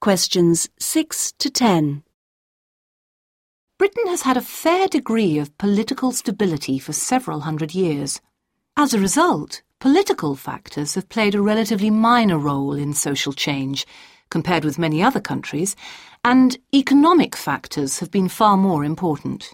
questions 6 to 10. Britain has had a fair degree of political stability for several hundred years. As a result, political factors have played a relatively minor role in social change, compared with many other countries, and economic factors have been far more important.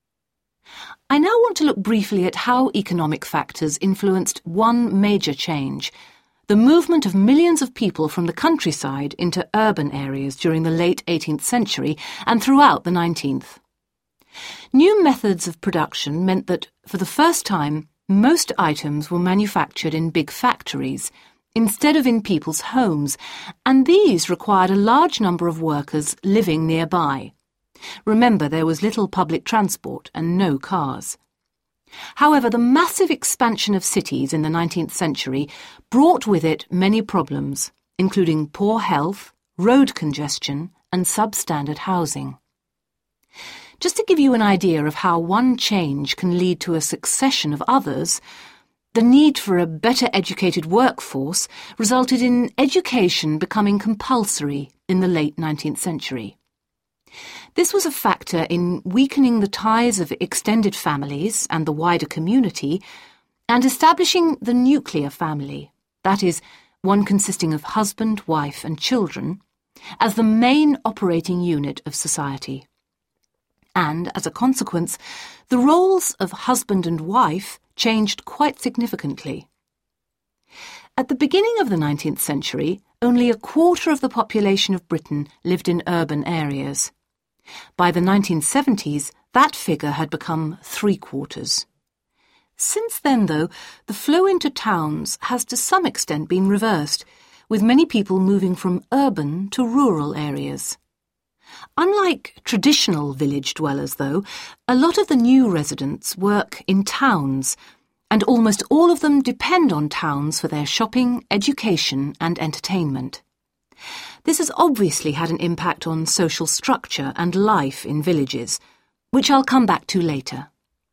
I now want to look briefly at how economic factors influenced one major change: the movement of millions of people from the countryside into urban areas during the late 18th century and throughout the 19th. New methods of production meant that, for the first time, most items were manufactured in big factories, instead of in people's homes, and these required a large number of workers living nearby. Remember, there was little public transport and no cars. However, the massive expansion of cities in the 19th century brought with it many problems, including poor health, road congestion, and substandard housing. Just to give you an idea of how one change can lead to a succession of others, the need for a better educated workforce resulted in education becoming compulsory in the late 19th century. This was a factor in weakening the ties of extended families and the wider community and establishing the nuclear family, that is, one consisting of husband, wife and children, as the main operating unit of society. And, as a consequence, the roles of husband and wife changed quite significantly. At the beginning of the 19th century, only a quarter of the population of Britain lived in urban areas. By the 1970s, that figure had become 3/4. Since then, though, the flow into towns has to some extent been reversed, with many people moving from urban to rural areas. Unlike traditional village dwellers, though, a lot of the new residents work in towns, and almost all of them depend on towns for their shopping, education and entertainment. This has obviously had an impact on social structure and life in villages, which I'll come back to later.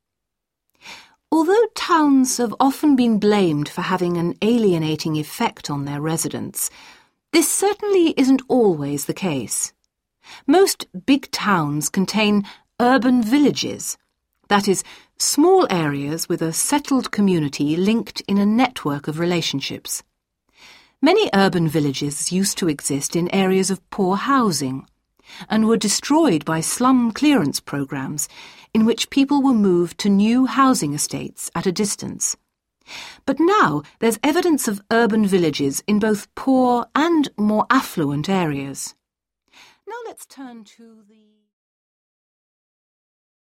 Although towns have often been blamed for having an alienating effect on their residents, this certainly isn't always the case. Most big towns contain urban villages, that is, small areas with a settled community linked in a network of relationships. Many urban villages used to exist in areas of poor housing and were destroyed by slum clearance programs in which people were moved to new housing estates at a distance. But now there's evidence of urban villages in both poor and more affluent areas. Now let's turn to the